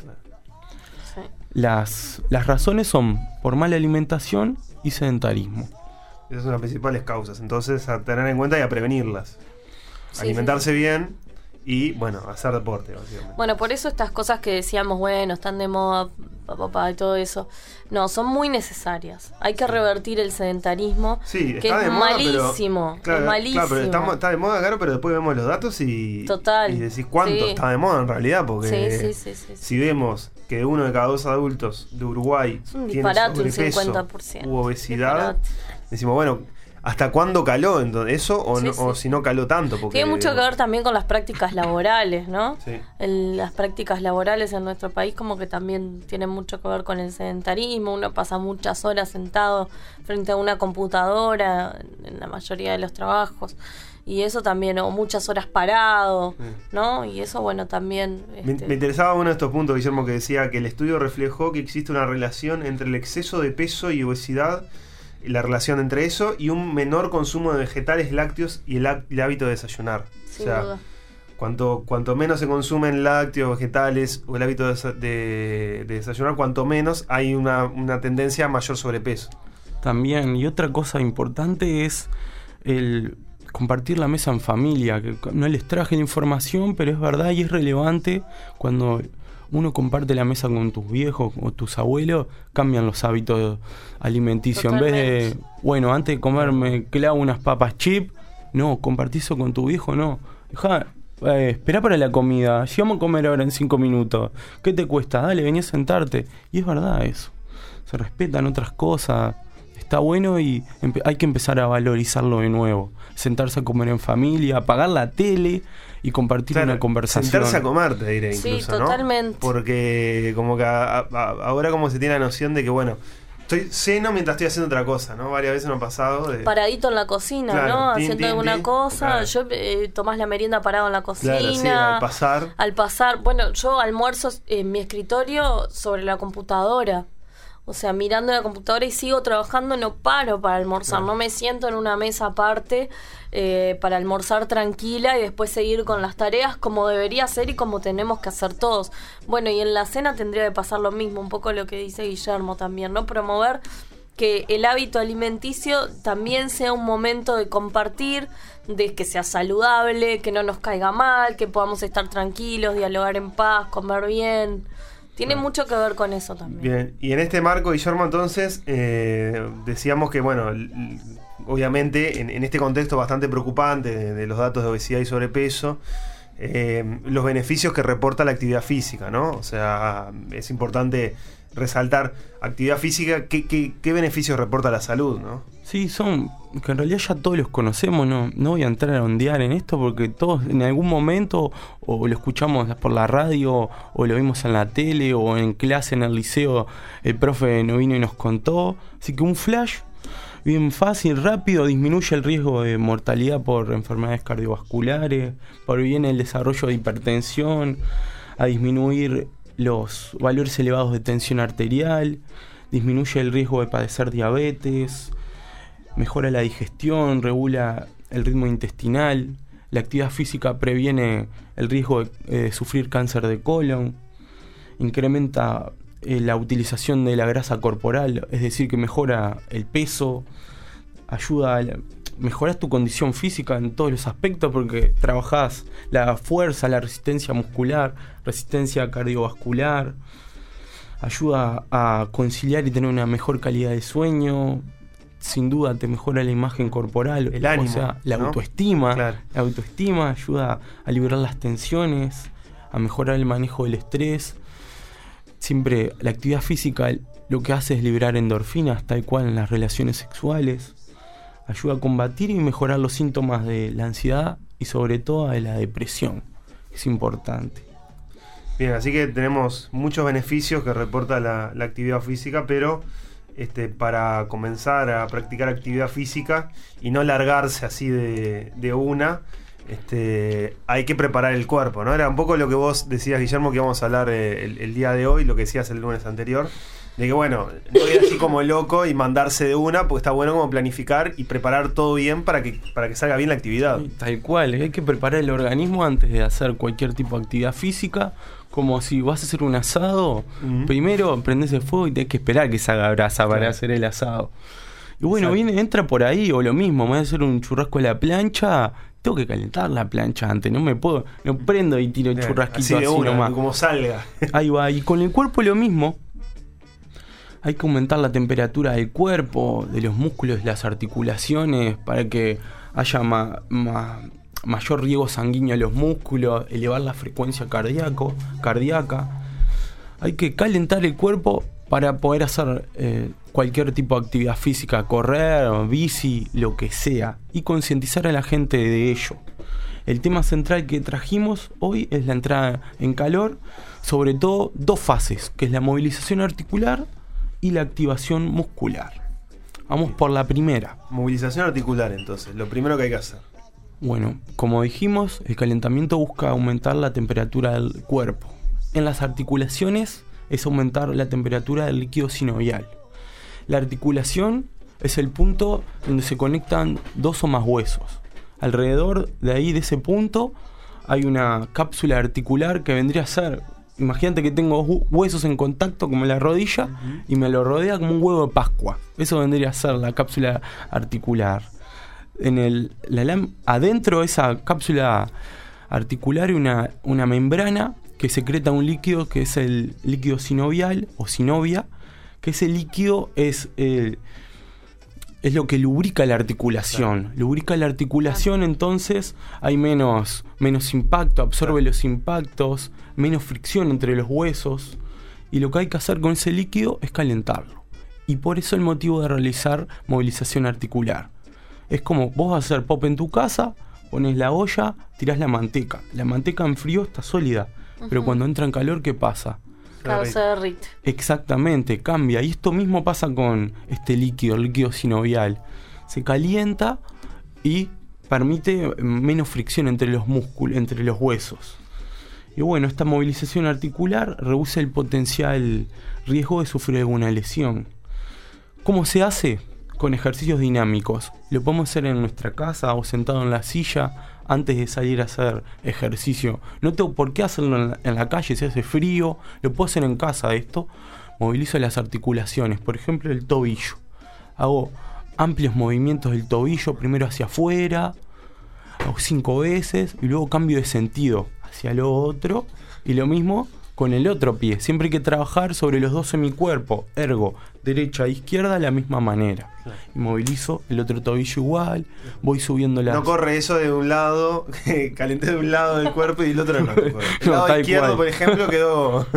Speaker 2: Sí.
Speaker 3: Las, las razones son por mala alimentación y sedentarismo.
Speaker 1: Esas son las principales causas. Entonces, a tener en cuenta y a prevenirlas.
Speaker 2: Sí,
Speaker 1: Alimentarse
Speaker 2: sí, sí.
Speaker 1: bien y, bueno, hacer deporte, básicamente.
Speaker 2: Bueno, por eso estas cosas que decíamos, bueno, están de moda, papá, y todo eso, no, son muy necesarias. Hay que revertir el sedentarismo,
Speaker 1: sí,
Speaker 2: que
Speaker 1: está
Speaker 2: es
Speaker 1: de moda,
Speaker 2: malísimo,
Speaker 1: pero, claro,
Speaker 2: es malísimo.
Speaker 1: Claro, pero está, está de moda, claro, pero después vemos los datos y,
Speaker 2: Total,
Speaker 1: y decís cuánto
Speaker 2: sí.
Speaker 1: está de moda en realidad, porque
Speaker 2: sí, sí, sí, sí, sí.
Speaker 1: si vemos que uno de cada dos adultos de Uruguay
Speaker 2: es un
Speaker 1: tiene
Speaker 2: disparate,
Speaker 1: sobrepeso
Speaker 2: un cincuenta por ciento.
Speaker 1: u obesidad,
Speaker 2: disparate.
Speaker 1: decimos, bueno, ¿hasta cuándo caló entonces eso? O,
Speaker 2: Sí,
Speaker 1: no,
Speaker 2: sí.
Speaker 1: o si no caló tanto. Porque,
Speaker 2: Tiene mucho que ver también con las prácticas laborales, ¿no?
Speaker 1: Sí.
Speaker 2: El- las prácticas laborales en nuestro país como que también tienen mucho que ver con el sedentarismo. Uno pasa muchas horas sentado frente a una computadora en la mayoría de los trabajos. Y eso también, o muchas horas parado, ¿no? Y eso, bueno, también...
Speaker 1: Me,
Speaker 2: este,
Speaker 1: me interesaba uno de estos puntos, Guillermo, que decía que el estudio reflejó que existe una relación entre el exceso de peso y obesidad, y la relación entre eso y un menor consumo de vegetales, lácteos y el, ha- el hábito de desayunar.
Speaker 2: sin
Speaker 1: o sea,
Speaker 2: duda.
Speaker 1: Cuanto, cuanto menos se consumen lácteos, vegetales o el hábito de, desa- de- de desayunar, cuanto menos hay una, una tendencia a mayor sobrepeso.
Speaker 3: También, y otra cosa importante es el compartir la mesa en familia, que no les traje la información, pero es verdad y es relevante cuando uno comparte la mesa con tus viejos o tus abuelos, cambian los hábitos alimenticios.
Speaker 2: Totalmente.
Speaker 3: En vez de, bueno, antes de comer me clavo unas papas chip, no, compartís eso con tu viejo, no. Dejá, eh, esperá para la comida, si vamos a comer ahora en cinco minutos, ¿qué te cuesta? Dale, vení a sentarte. Y es verdad eso, se respetan otras cosas. Está bueno y empe- hay que empezar a valorizarlo de nuevo. Sentarse a comer en familia, apagar la tele y compartir
Speaker 1: Claro,
Speaker 3: una conversación.
Speaker 1: sentarse a comer, te diré
Speaker 2: Sí,
Speaker 1: incluso, ¿no?
Speaker 2: totalmente.
Speaker 1: Porque como que a- a- ahora como se tiene la noción de que, bueno, estoy ceno mientras estoy haciendo otra cosa, ¿no? Varias veces me ha pasado de...
Speaker 2: Paradito en la cocina,
Speaker 1: Claro,
Speaker 2: ¿no?
Speaker 1: tin,
Speaker 2: Haciendo
Speaker 1: tin,
Speaker 2: alguna
Speaker 1: tin.
Speaker 2: cosa.
Speaker 1: Claro.
Speaker 2: Yo eh, tomás la merienda parado en la cocina.
Speaker 1: Claro, sí, al pasar.
Speaker 2: Al pasar. Bueno, yo almuerzo en mi escritorio sobre la computadora. O sea, mirando la computadora y sigo trabajando, no paro para almorzar.
Speaker 1: Claro.
Speaker 2: No me siento en una mesa aparte eh, para almorzar tranquila y después seguir con las tareas como debería ser y como tenemos que hacer todos. Bueno, y en la cena tendría que pasar lo mismo, un poco lo que dice Guillermo también, ¿no? Promover que el hábito alimenticio también sea un momento de compartir, de que sea saludable, que no nos caiga mal, que podamos estar tranquilos, dialogar en paz, comer bien. Tiene
Speaker 1: Claro.
Speaker 2: mucho que ver con eso también.
Speaker 1: Bien, y en este marco, Guillermo, entonces, eh, decíamos que, bueno, l- l- obviamente en, en este contexto bastante preocupante de, de los datos de obesidad y sobrepeso, eh, los beneficios que reporta la actividad física, ¿no? O sea, es importante resaltar actividad física, ¿qué, qué, qué beneficios reporta a la salud, ¿no?
Speaker 3: Sí, son que en realidad ya todos los conocemos, no, no voy a entrar a ondear en esto porque todos en algún momento o lo escuchamos por la radio o lo vimos en la tele o en clase en el liceo, el profe no vino y nos contó, así que un flash bien fácil, rápido, disminuye el riesgo de mortalidad por enfermedades cardiovasculares, por bien el desarrollo de hipertensión, a disminuir los valores elevados de tensión arterial, disminuye el riesgo de padecer diabetes, mejora la digestión, regula el ritmo intestinal, la actividad física previene el riesgo de eh, sufrir cáncer de colon, incrementa eh, la utilización de la grasa corporal, es decir, que mejora el peso, ayuda a la, mejoras tu condición física en todos los aspectos porque trabajás la fuerza, la resistencia muscular, resistencia cardiovascular, ayuda a conciliar y tener una mejor calidad de sueño, sin duda te mejora la imagen corporal,
Speaker 1: El ánimo,
Speaker 3: o sea, la
Speaker 1: ¿no?
Speaker 3: autoestima,
Speaker 1: Claro.
Speaker 3: la autoestima ayuda a liberar las tensiones, a mejorar el manejo del estrés. Siempre la actividad física lo que hace es liberar endorfinas, tal cual en las relaciones sexuales. Ayuda a combatir y mejorar los síntomas de la ansiedad y sobre todo de la depresión. Es importante.
Speaker 1: Bien, así que tenemos muchos beneficios que reporta la, la actividad física, pero este, para comenzar a practicar actividad física y no largarse así de, de una, este, hay que preparar el cuerpo, ¿no? Era un poco lo que vos decías, Guillermo, que íbamos a hablar eh, el, el día de hoy, lo que decías el lunes anterior, de que bueno, no ir así como loco y mandarse de una, porque está bueno como planificar y preparar todo bien para que, para que salga bien la actividad.
Speaker 3: Sí, tal cual, hay que preparar el organismo antes de hacer cualquier tipo de actividad física, como si vas a hacer un asado,
Speaker 1: Ujú.
Speaker 3: primero prendés el fuego y tenés que esperar que salga brasa para
Speaker 1: Claro.
Speaker 3: hacer el asado. Y bueno,
Speaker 1: Exacto.
Speaker 3: viene, entra por ahí, o lo mismo, me voy a hacer un churrasco a la plancha, tengo que calentar la plancha antes, no me puedo, no prendo y tiro el
Speaker 1: Bien,
Speaker 3: churrasquito
Speaker 1: así
Speaker 3: así,
Speaker 1: de una,
Speaker 3: nomás.
Speaker 1: como salga.
Speaker 3: Ahí va, y con el cuerpo lo mismo. Hay que aumentar la temperatura del cuerpo, de los músculos, de las articulaciones, para que haya ma- ma- mayor riego sanguíneo a los músculos, elevar la frecuencia cardíaco, cardíaca. Hay que calentar el cuerpo para poder hacer eh, cualquier tipo de actividad física, correr, bici, lo que sea, y concientizar a la gente de ello. El tema central que trajimos hoy es la entrada en calor, sobre todo dos fases, que es la movilización articular y la activación muscular. Vamos por la primera.
Speaker 1: Movilización articular, entonces, lo primero que hay que hacer.
Speaker 3: Bueno, como dijimos, el calentamiento busca aumentar la temperatura del cuerpo. En las articulaciones es aumentar la temperatura del líquido sinovial. La articulación es el punto donde se conectan dos o más huesos. Alrededor de ahí, de ese punto, hay una cápsula articular que vendría a ser... Imagínate que tengo huesos en contacto como la rodilla, uh-huh, y me lo rodea como un huevo de Pascua. Eso vendría a ser la cápsula articular. En el, la, adentro de esa cápsula articular hay una, una membrana que secreta un líquido que es el líquido sinovial o sinovia, que ese líquido es, eh, es lo que lubrica la articulación. Claro. Lubrica la articulación, entonces hay menos, menos impacto, absorbe, claro, los impactos, menos fricción entre los huesos, y lo que hay que hacer con ese líquido es calentarlo. Y por eso el motivo de realizar movilización articular. Es como vos vas a hacer pop en tu casa, pones la olla, tirás la manteca. La manteca en frío está sólida, uh-huh, pero cuando entra en calor, ¿qué pasa?
Speaker 2: Claro, se derrite.
Speaker 3: Exactamente, cambia. Y esto mismo pasa con este líquido, el líquido sinovial. Se calienta y permite menos fricción entre los músculos, entre los huesos. Y bueno, esta movilización articular reduce el potencial riesgo de sufrir alguna lesión. ¿Cómo se hace? Con ejercicios dinámicos. Lo podemos hacer en nuestra casa o sentado en la silla antes de salir a hacer ejercicio. No tengo por qué hacerlo en la, en la calle si hace frío. Lo puedo hacer en casa esto. Movilizo las articulaciones. Por ejemplo, el tobillo. Hago amplios movimientos del tobillo, primero hacia afuera, hago cinco veces y luego cambio de sentido hacia lo otro, y lo mismo con el otro pie. Siempre hay que trabajar sobre los dos semicuerpos, ergo, derecha e izquierda, de la misma manera. Claro. Y movilizo el otro tobillo igual, voy subiendo la...
Speaker 1: No corre eso de un lado, calenté de un lado del cuerpo y del otro no. El
Speaker 3: No,
Speaker 1: lado izquierdo,
Speaker 3: cual.
Speaker 1: por ejemplo, quedó...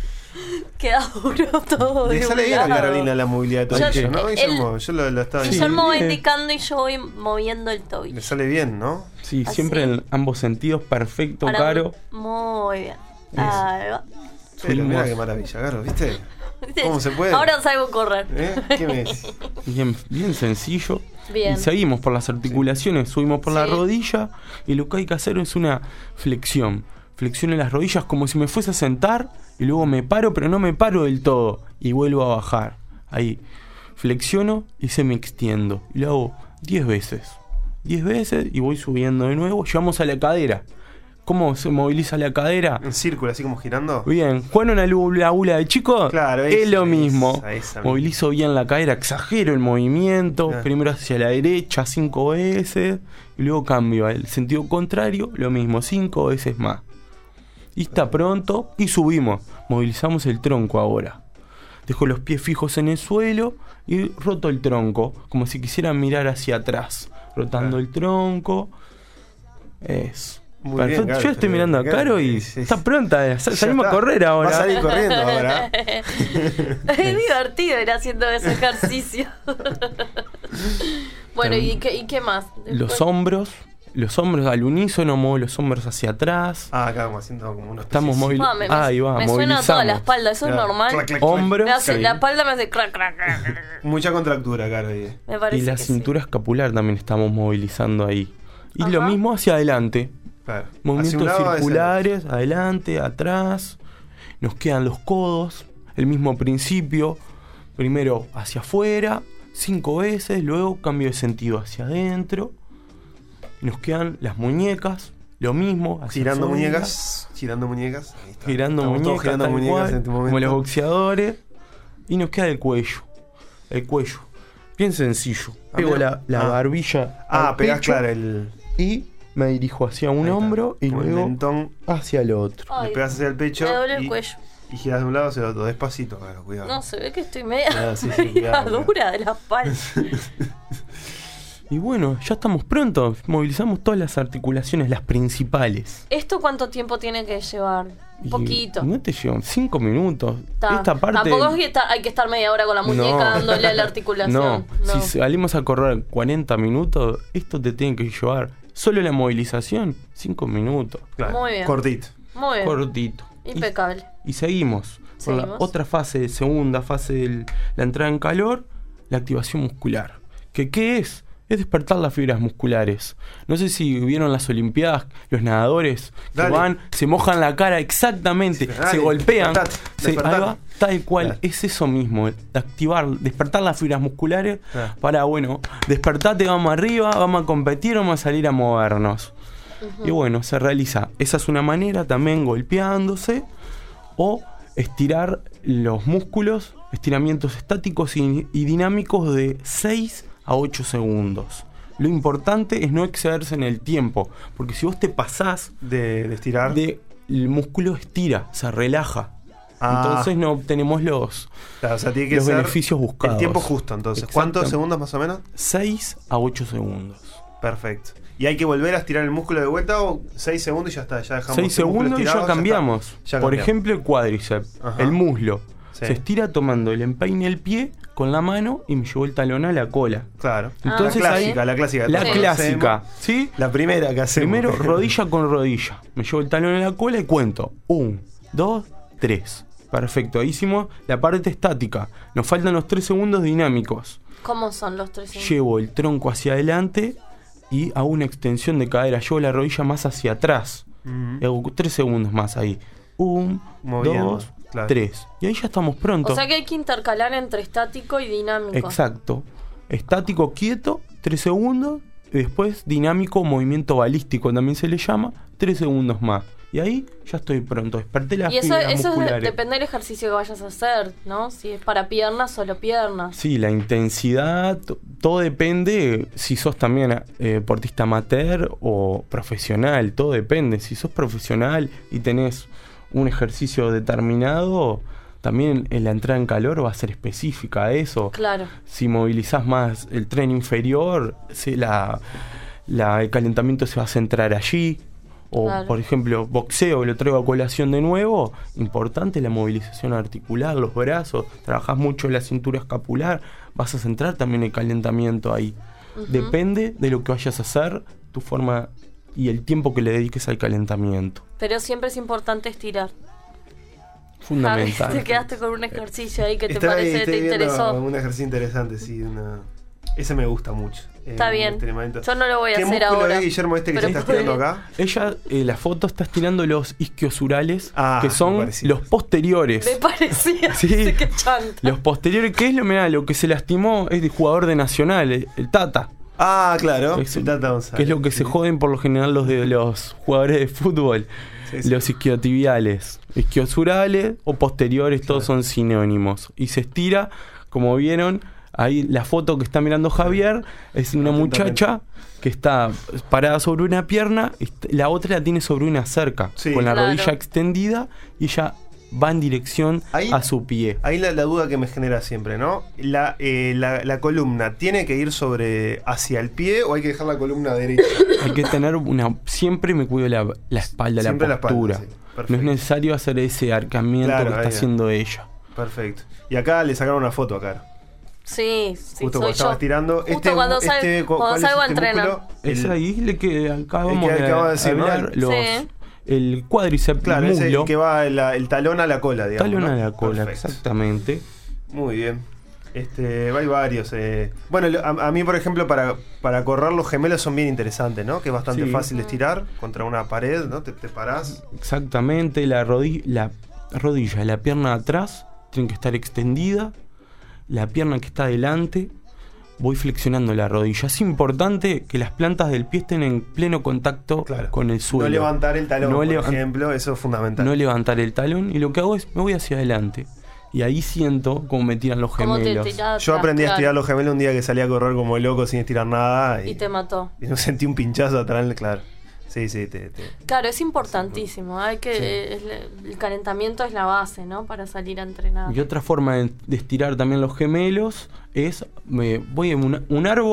Speaker 2: Queda duro todo.
Speaker 1: Le sale bien a
Speaker 2: lado.
Speaker 1: Carolina la movilidad de tobillo,
Speaker 2: Yo-
Speaker 1: ¿no?
Speaker 2: él-
Speaker 1: Yo, yo lo, lo estaba
Speaker 2: Y
Speaker 3: Sí.
Speaker 2: yo me voy
Speaker 3: bien.
Speaker 2: indicando y yo voy moviendo el tobillo.
Speaker 1: Le sale bien, ¿no?
Speaker 3: Sí,
Speaker 2: Así.
Speaker 3: siempre en ambos sentidos, perfecto,
Speaker 2: Ahora,
Speaker 3: Caro.
Speaker 2: Muy bien. Ahí va.
Speaker 1: Pero mira qué maravilla, Caro, ¿viste? ¿Cómo se puede?
Speaker 2: Ahora salgo a correr.
Speaker 1: ¿Eh? ¿Qué me decís?
Speaker 3: Bien, bien sencillo.
Speaker 2: Bien.
Speaker 3: Y seguimos por las articulaciones, subimos por la
Speaker 2: Sí.
Speaker 3: rodilla, y lo que hay que hacer es una flexión. Flexiono las rodillas como si me fuese a sentar, y luego me paro, pero no me paro del todo, y vuelvo a bajar. Ahí flexiono y se me extiendo. Y lo hago diez veces. diez veces y voy subiendo de nuevo. Llevamos a la cadera. ¿Cómo se moviliza la cadera?
Speaker 1: En círculo, así como girando.
Speaker 3: Bien, ¿jugaron a la bula de chico?
Speaker 1: Claro,
Speaker 3: es
Speaker 1: esa,
Speaker 3: lo mismo.
Speaker 1: esa, esa
Speaker 3: Movilizo bien la cadera, exagero el movimiento.
Speaker 1: Claro.
Speaker 3: Primero hacia la derecha cinco veces. Y luego cambio al sentido contrario, lo mismo, cinco veces más. Y está pronto y subimos. Movilizamos el tronco ahora. Dejo los pies fijos en el suelo y roto el tronco, como si quisieran mirar hacia atrás. Rotando
Speaker 1: Claro.
Speaker 3: el tronco. Es.
Speaker 1: Muy
Speaker 3: Perfecto.
Speaker 1: bien, Caro,
Speaker 3: Yo estoy mirando a
Speaker 1: Caro,
Speaker 3: Caro y
Speaker 1: sí, sí.
Speaker 3: está pronta. eh. Sa-
Speaker 1: Ya
Speaker 3: Salimos
Speaker 1: está.
Speaker 3: a correr ahora.
Speaker 1: Va a salir corriendo ahora.
Speaker 2: Es divertido ir haciendo ese ejercicio. Bueno, ¿y qué, ¿y qué más?
Speaker 3: Los
Speaker 2: Después-
Speaker 3: hombros. Los hombros al unísono, muevo los hombros hacia atrás.
Speaker 1: Ah, acá como haciendo como unos
Speaker 3: Estamos
Speaker 1: pesitos.
Speaker 3: movil-
Speaker 2: Ah, me, me-
Speaker 3: Ahí va,
Speaker 2: me suena toda la
Speaker 3: movilizamos.
Speaker 2: espalda, eso
Speaker 1: Claro.
Speaker 2: es normal.
Speaker 1: Clac, clac, clac.
Speaker 3: Hombros.
Speaker 2: Me hace-
Speaker 3: sí.
Speaker 2: La espalda me hace crack, crack, crack.
Speaker 1: Mucha contractura, Caro. ahí.
Speaker 2: Me parece
Speaker 3: Y la
Speaker 2: que
Speaker 3: cintura escapular también estamos movilizando ahí. Y
Speaker 2: Ajá.
Speaker 3: lo mismo hacia adelante.
Speaker 1: Claro. Hacia
Speaker 3: Movimientos
Speaker 1: un lado, hacia el
Speaker 3: circulares, adelante, atrás. Nos quedan los codos. El mismo principio. Primero hacia afuera, cinco veces. Luego cambio de sentido hacia adentro. Y nos quedan las muñecas. Lo mismo.
Speaker 1: otro.
Speaker 3: hacia
Speaker 1: Girando
Speaker 3: afuera,
Speaker 1: muñecas. Girando muñecas. Ahí está.
Speaker 3: Girando
Speaker 1: Estamos todos
Speaker 3: muñecas,
Speaker 1: girando
Speaker 3: tal
Speaker 1: muñecas
Speaker 3: cual,
Speaker 1: en este
Speaker 3: como
Speaker 1: momento.
Speaker 3: los boxeadores. Y nos queda el cuello. El cuello. Bien sencillo.
Speaker 1: Ah,
Speaker 3: Pego
Speaker 1: mira.
Speaker 3: la, la
Speaker 1: Ah.
Speaker 3: barbilla.
Speaker 1: Ah,
Speaker 3: al
Speaker 1: pegás,
Speaker 3: pecho
Speaker 1: claro, el.
Speaker 3: Y me dirijo hacia un
Speaker 1: ahí está.
Speaker 3: hombro y
Speaker 1: Como el
Speaker 3: luego
Speaker 1: mentón.
Speaker 3: hacia el otro.
Speaker 2: Ay,
Speaker 1: Le pegas hacia el pecho.
Speaker 2: me duele el
Speaker 1: y,
Speaker 2: cuello.
Speaker 1: y giras de un lado hacia el otro. Despacito, claro, cuidado.
Speaker 2: No, se ve que estoy media,
Speaker 1: Ah, sí, sí,
Speaker 2: media
Speaker 1: cuidado,
Speaker 2: dura de la espalda.
Speaker 3: Y bueno, ya estamos pronto. Movilizamos todas las articulaciones, las principales.
Speaker 2: ¿Esto cuánto tiempo tiene que llevar? Un
Speaker 3: Y
Speaker 2: poquito.
Speaker 3: No te llevan cinco minutos.
Speaker 2: Ta.
Speaker 3: Esta parte.
Speaker 2: Tampoco es que está- hay que estar media hora con la muñeca
Speaker 3: No.
Speaker 2: dándole a la articulación.
Speaker 3: No,
Speaker 2: No.
Speaker 3: si salimos a correr cuarenta minutos, esto te tiene que llevar. Solo la movilización, cinco minutos.
Speaker 1: Claro,
Speaker 2: Muy bien.
Speaker 1: cortito.
Speaker 2: Muy bien.
Speaker 3: Cortito.
Speaker 2: Impecable.
Speaker 3: Y, y seguimos. Con la
Speaker 2: Seguimos.
Speaker 3: otra fase, segunda fase de la entrada en calor, la activación muscular. ¿Que qué es? Es despertar las fibras musculares. No sé si vieron las Olimpiadas, los nadadores que
Speaker 1: Dale.
Speaker 3: van, se mojan la cara exactamente,
Speaker 1: Sí, dale,
Speaker 3: se golpean.
Speaker 1: despertate,
Speaker 3: se- ahí
Speaker 1: despertate.
Speaker 3: va, tal cual,
Speaker 1: Dale.
Speaker 3: es eso mismo, de activar, despertar las fibras musculares
Speaker 1: Ah.
Speaker 3: para, bueno, despertate, vamos arriba, vamos a competir, vamos a salir a movernos. Y bueno, se realiza. Esa es una manera, también golpeándose, o estirar los músculos, estiramientos estáticos y, y dinámicos de seis a ocho segundos. Lo importante es no excederse en el tiempo, porque si vos te pasás
Speaker 1: De, de estirar.
Speaker 3: de, el músculo estira, se relaja.
Speaker 1: Ah.
Speaker 3: Entonces no obtenemos los
Speaker 1: Claro, o sea, tiene que
Speaker 3: los
Speaker 1: ser
Speaker 3: beneficios buscados.
Speaker 1: el tiempo justo, entonces. ¿Cuántos
Speaker 3: Exactamente.
Speaker 1: segundos más o menos?
Speaker 3: seis a ocho segundos.
Speaker 1: Perfecto. ¿Y hay que volver a estirar el músculo de vuelta o seis segundos y ya está? Ya dejamos
Speaker 3: seis
Speaker 1: el músculo
Speaker 3: segundos y
Speaker 1: estirado,
Speaker 3: ya cambiamos.
Speaker 1: está. Ya
Speaker 3: Por
Speaker 1: cambiamos.
Speaker 3: ejemplo, el cuádriceps,
Speaker 1: Ajá.
Speaker 3: el muslo.
Speaker 1: Sí.
Speaker 3: Se estira tomando el empeine del pie con la mano y me llevó el talón a la cola.
Speaker 1: Claro.
Speaker 3: Entonces
Speaker 1: la
Speaker 3: ahí-
Speaker 1: clásica, la clásica.
Speaker 3: La
Speaker 1: todos
Speaker 3: clásica,
Speaker 1: conocemos.
Speaker 3: ¿sí?
Speaker 1: La primera que hacemos.
Speaker 3: Primero, rodilla con rodilla. Me llevo el talón a la cola y cuento. Un, dos, tres. Perfecto. Ahí hicimos la parte estática. Nos faltan los tres segundos dinámicos.
Speaker 2: ¿Cómo son los tres segundos?
Speaker 3: Llevo el tronco hacia adelante y hago una extensión de cadera. Llevo la rodilla más hacia atrás.
Speaker 1: Ujú.
Speaker 3: Y hago tres segundos más ahí. Un,
Speaker 1: Moviendo,
Speaker 3: dos,
Speaker 1: claro.
Speaker 3: tres. Y ahí ya estamos pronto.
Speaker 2: O sea que hay que intercalar entre estático y dinámico.
Speaker 3: Exacto. Estático quieto, tres segundos. Y después dinámico, movimiento balístico también se le llama, tres segundos más. Y ahí ya estoy pronto. Desperté las
Speaker 2: Y eso,
Speaker 3: fibras
Speaker 2: eso es-
Speaker 3: musculares.
Speaker 2: depende del ejercicio que vayas a hacer, ¿no? Si es para piernas, solo piernas.
Speaker 3: Sí, la intensidad, to- todo depende si sos también eh, deportista amateur o profesional, todo depende. Si sos profesional y tenés un ejercicio determinado, también en la entrada en calor va a ser específica a eso.
Speaker 2: Claro.
Speaker 3: Si movilizás más el tren inferior, se la, la- el calentamiento se va a centrar allí. O,
Speaker 2: Claro.
Speaker 3: por ejemplo, boxeo, lo traigo a colación de nuevo. Importante la movilización articular, los brazos. Trabajás mucho la cintura escapular. Vas a centrar también el calentamiento ahí.
Speaker 2: Ujú.
Speaker 3: Depende de lo que vayas a hacer, tu forma y el tiempo que le dediques al calentamiento.
Speaker 2: Pero siempre es importante estirar.
Speaker 3: Fundamental.
Speaker 2: Te quedaste con un ejercicio ahí que te
Speaker 1: Estaba ahí,
Speaker 2: parece,
Speaker 1: estoy
Speaker 2: te
Speaker 1: viendo
Speaker 2: interesó.
Speaker 1: Un ejercicio interesante, sí. Una... Ese me gusta mucho.
Speaker 2: Está
Speaker 1: eh,
Speaker 2: bien.
Speaker 1: entrenamiento.
Speaker 2: Yo no lo voy a
Speaker 1: ¿Qué
Speaker 2: hacer
Speaker 1: músculo
Speaker 2: ahora.
Speaker 1: es, Guillermo, este que
Speaker 2: Pero
Speaker 1: se está
Speaker 2: muy
Speaker 1: estirando
Speaker 2: bien.
Speaker 1: acá?
Speaker 3: Ella, eh, la foto está estirando los isquiosurales,
Speaker 1: Ah,
Speaker 3: que
Speaker 1: me
Speaker 3: son
Speaker 1: parecía.
Speaker 3: los posteriores.
Speaker 2: Me parecía.
Speaker 3: Sí.
Speaker 2: Sí. Que chanta.
Speaker 3: Los posteriores, ¿qué es lo, mirá, lo que se lastimó? Es de jugador de Nacional, el, el Tata.
Speaker 1: Ah, claro.
Speaker 3: Es-
Speaker 1: el Tata González.
Speaker 3: Que es lo que se
Speaker 1: Sí.
Speaker 3: joden por lo general los de los jugadores de fútbol.
Speaker 1: Sí, sí.
Speaker 3: Los isquiotibiales. Isquiosurales o posteriores, todos son sinónimos. Y se estira, como vieron, ahí la foto que está mirando Javier es una
Speaker 1: Atentamente.
Speaker 3: muchacha que está parada sobre una pierna, y est- la otra la tiene sobre una cerca,
Speaker 1: Sí.
Speaker 3: con la
Speaker 2: Claro.
Speaker 3: rodilla extendida, y ella va en dirección
Speaker 1: Ahí-
Speaker 3: a su pie.
Speaker 1: Ahí la, la duda que me genera siempre, ¿no? La, eh, la, la columna, ¿tiene que ir sobre hacia el pie o hay que dejar la columna derecha?
Speaker 3: Hay que tener una. Siempre me cuido la, la espalda,
Speaker 1: Siempre la
Speaker 3: la postura.
Speaker 1: espalda, sí.
Speaker 3: No
Speaker 1: Perfecto.
Speaker 3: es necesario hacer ese arcamiento
Speaker 1: Claro,
Speaker 3: que está
Speaker 1: ahí va.
Speaker 3: haciendo ella.
Speaker 1: Perfecto. Y acá le sacaron una foto acá.
Speaker 2: Sí, sí,
Speaker 1: Justo
Speaker 2: soy
Speaker 1: cuando estaba
Speaker 2: yo.
Speaker 1: estirando.
Speaker 2: Justo
Speaker 1: Este-
Speaker 2: cuando, sal-
Speaker 1: este- cu-
Speaker 2: cuando
Speaker 1: ¿cuál es
Speaker 2: salgo a
Speaker 1: este
Speaker 2: entrenar.
Speaker 1: músculo?
Speaker 3: Es
Speaker 1: El-
Speaker 3: ahí le que acabamos
Speaker 1: el que
Speaker 3: de
Speaker 1: acabo de decir, ¿no?
Speaker 3: hablar,
Speaker 1: El-
Speaker 3: los,
Speaker 2: Sí.
Speaker 3: el cuádriceps,
Speaker 1: Claro,
Speaker 3: el
Speaker 1: ese
Speaker 3: muslo,
Speaker 1: que va la- el talón a la cola, digamos.
Speaker 3: talón
Speaker 1: ¿no?
Speaker 3: a la cola,
Speaker 1: Perfecto.
Speaker 3: exactamente.
Speaker 1: Muy bien. Este, hay varios. eh. Bueno, lo- a, a mí, por ejemplo, para, para correr los gemelos son bien interesantes, ¿no? Que es bastante
Speaker 3: Sí.
Speaker 1: fácil de estirar contra una pared, ¿no? Te, te parás.
Speaker 3: Exactamente, la, rodi- la rodilla y la pierna de atrás tienen que estar extendida, la pierna que está adelante, voy flexionando la rodilla. Es importante que las plantas del pie estén en pleno contacto
Speaker 1: Claro.
Speaker 3: con el suelo.
Speaker 1: No levantar el talón,
Speaker 3: No
Speaker 1: por
Speaker 3: levan-
Speaker 1: ejemplo, eso es fundamental.
Speaker 3: No levantar el talón, y lo que hago es me voy hacia adelante. Y ahí siento cómo me tiran los
Speaker 2: Cómo te
Speaker 3: gemelos.
Speaker 2: tirás
Speaker 1: Yo
Speaker 2: atrás,
Speaker 1: aprendí a
Speaker 2: claro.
Speaker 1: estirar los gemelos un día que salí a correr como loco sin estirar nada. Y,
Speaker 2: Y te mató.
Speaker 1: y no sentí un pinchazo atrás, claro. Sí, sí, te, te-
Speaker 2: Claro, es importantísimo. Hay que
Speaker 1: Sí.
Speaker 2: es la- el calentamiento es la base, ¿no? Para salir a entrenar.
Speaker 3: Y otra forma de, de estirar también los gemelos es, me voy en una- un árbol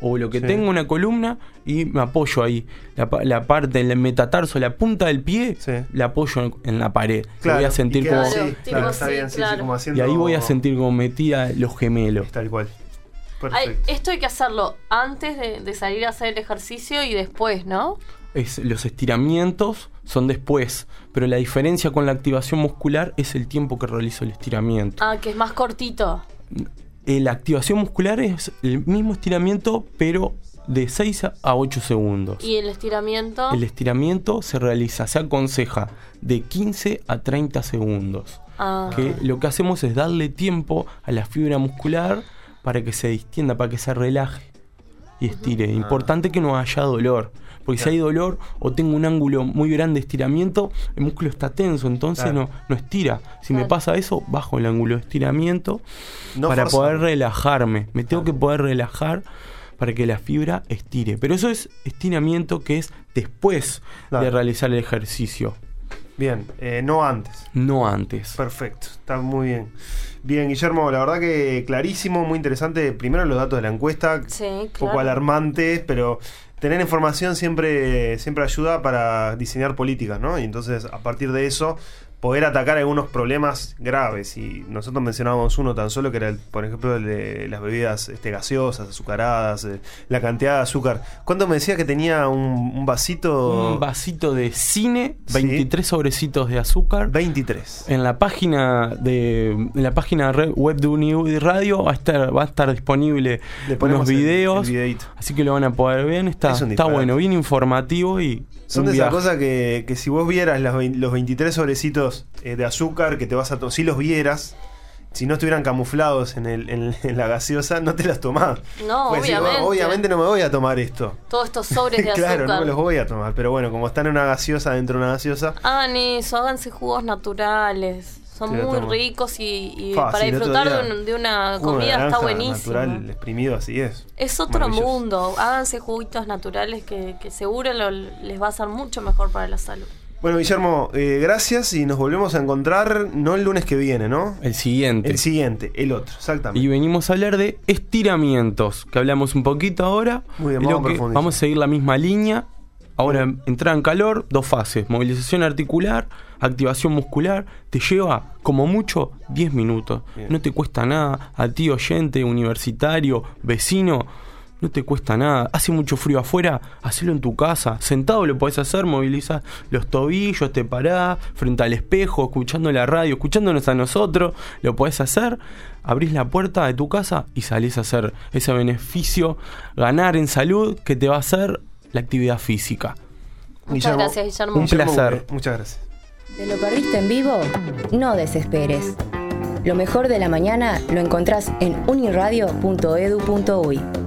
Speaker 3: o lo que
Speaker 1: Sí.
Speaker 3: tengo una columna y me apoyo ahí. La, pa- la parte del metatarso, la punta del pie,
Speaker 1: Sí.
Speaker 3: la apoyo en, en la pared. Y
Speaker 1: Claro,
Speaker 3: voy a sentir
Speaker 1: y queda
Speaker 3: como...
Speaker 1: así,
Speaker 2: Claro,
Speaker 1: claro,
Speaker 2: tipo
Speaker 1: está
Speaker 2: así,
Speaker 1: bien, sí, sí,
Speaker 2: claro.
Speaker 1: como
Speaker 3: Y
Speaker 1: haciendo...
Speaker 3: ahí voy a sentir como metida los gemelos.
Speaker 1: Tal cual.
Speaker 2: Hay-
Speaker 1: Perfecto.
Speaker 2: esto hay que hacerlo antes de, de salir a hacer el ejercicio y después, ¿no?
Speaker 3: Es, los estiramientos son después, pero la diferencia con la activación muscular es el tiempo que realizo el estiramiento.
Speaker 2: Ah, que es más cortito.
Speaker 3: Eh, la activación muscular es el mismo estiramiento, pero de seis a ocho segundos.
Speaker 2: Y el estiramiento.
Speaker 3: El estiramiento se realiza, se aconseja de quince a treinta segundos.
Speaker 2: Ah.
Speaker 3: Que lo que hacemos es darle tiempo a la fibra muscular para que se distienda, para que se relaje y estire. Importante que no haya dolor, porque si
Speaker 1: Claro.
Speaker 3: hay dolor o tengo un ángulo muy grande de estiramiento, el músculo está tenso, entonces
Speaker 1: Claro.
Speaker 3: no, no estira. Si me
Speaker 2: Claro.
Speaker 3: pasa eso, bajo el ángulo de estiramiento
Speaker 1: No
Speaker 3: para
Speaker 1: forzar.
Speaker 3: poder relajarme. Me tengo
Speaker 1: Claro.
Speaker 3: que poder relajar para que la fibra estire. Pero eso es estiramiento que es después
Speaker 1: Claro.
Speaker 3: de realizar el ejercicio,
Speaker 1: Bien, eh, no antes.
Speaker 3: no antes.
Speaker 1: Perfecto, está muy bien. Bien, Guillermo, la verdad que clarísimo, muy interesante. Primero los datos de la encuesta,
Speaker 2: Sí,
Speaker 1: un
Speaker 2: claro.
Speaker 1: poco alarmantes, pero tener información siempre, siempre ayuda para diseñar políticas, ¿no? Y entonces, a partir de eso, poder atacar algunos problemas graves. Y nosotros mencionábamos uno tan solo, que era, el, por ejemplo, el de las bebidas este, gaseosas, azucaradas, eh, la cantidad de azúcar. ¿Cuánto me decía que tenía un, un vasito?
Speaker 3: Un vasito de cine,
Speaker 1: Sí.
Speaker 3: veintitrés sobrecitos de azúcar.
Speaker 1: veintitrés.
Speaker 3: En la página de en la página re- web de Uni Radio va a estar va a estar disponible
Speaker 1: Le ponemos
Speaker 3: unos
Speaker 1: el-
Speaker 3: videos,
Speaker 1: el videíto.
Speaker 3: así que lo van a poder ver. Está,
Speaker 1: Es un
Speaker 3: está
Speaker 1: disparate.
Speaker 3: bueno, bien informativo y
Speaker 1: Son
Speaker 3: un
Speaker 1: de esas
Speaker 3: viaje.
Speaker 1: cosas que, que si vos vieras las vein- los veintitrés sobrecitos eh, de azúcar que te vas a tomar, si los vieras, si no estuvieran camuflados en, el, en, en la gaseosa, no te las tomás.
Speaker 2: No,
Speaker 1: Pues decís,
Speaker 2: obviamente.
Speaker 1: obviamente no me voy a tomar esto.
Speaker 2: Todos estos sobres de
Speaker 1: Claro,
Speaker 2: azúcar.
Speaker 1: no me los voy a tomar. Pero bueno, como están en una gaseosa dentro de una gaseosa,
Speaker 2: Hagan eso, háganse jugos naturales. Son
Speaker 1: Te lo
Speaker 2: muy
Speaker 1: tomo.
Speaker 2: ricos y, y
Speaker 1: Fácil,
Speaker 2: para
Speaker 1: el otro
Speaker 2: disfrutar
Speaker 1: día,
Speaker 2: de, un- de una
Speaker 1: jugo de
Speaker 2: comida está
Speaker 1: naranja
Speaker 2: buenísimo.
Speaker 1: natural, exprimido, así es.
Speaker 2: Es otro
Speaker 1: Maravilloso.
Speaker 2: mundo. Háganse juguitos naturales que, que seguro lo- les va a ser mucho mejor para la salud.
Speaker 1: Bueno, Guillermo, eh, gracias y nos volvemos a encontrar no el lunes que viene, ¿no?
Speaker 3: El siguiente.
Speaker 1: El siguiente, el otro, exactamente.
Speaker 3: Y venimos a hablar de estiramientos, que hablamos un poquito ahora.
Speaker 1: Muy bien,
Speaker 3: Es
Speaker 1: vamos
Speaker 3: lo
Speaker 1: a
Speaker 3: que-
Speaker 1: profundizar.
Speaker 3: vamos a seguir la misma línea. Ahora entrada en calor, dos fases, movilización articular, activación muscular, te lleva como mucho diez minutos.
Speaker 1: Bien.
Speaker 3: No te cuesta nada, a ti oyente, universitario, vecino, no te cuesta nada. Hace mucho frío afuera, hacelo en tu casa, sentado lo podés hacer, movilizás los tobillos, te parás frente al espejo, escuchando la radio, escuchándonos a nosotros, lo podés hacer. Abrís la puerta de tu casa y salís a hacer ese beneficio, ganar en salud que te va a hacer la actividad física.
Speaker 2: Muchas gracias, Guillermo.
Speaker 3: Un placer.
Speaker 1: Guerre, Muchas gracias.
Speaker 4: ¿Te lo perdiste en vivo? No desesperes. Lo mejor de la mañana lo encontrás en uniradio punto edu punto uy.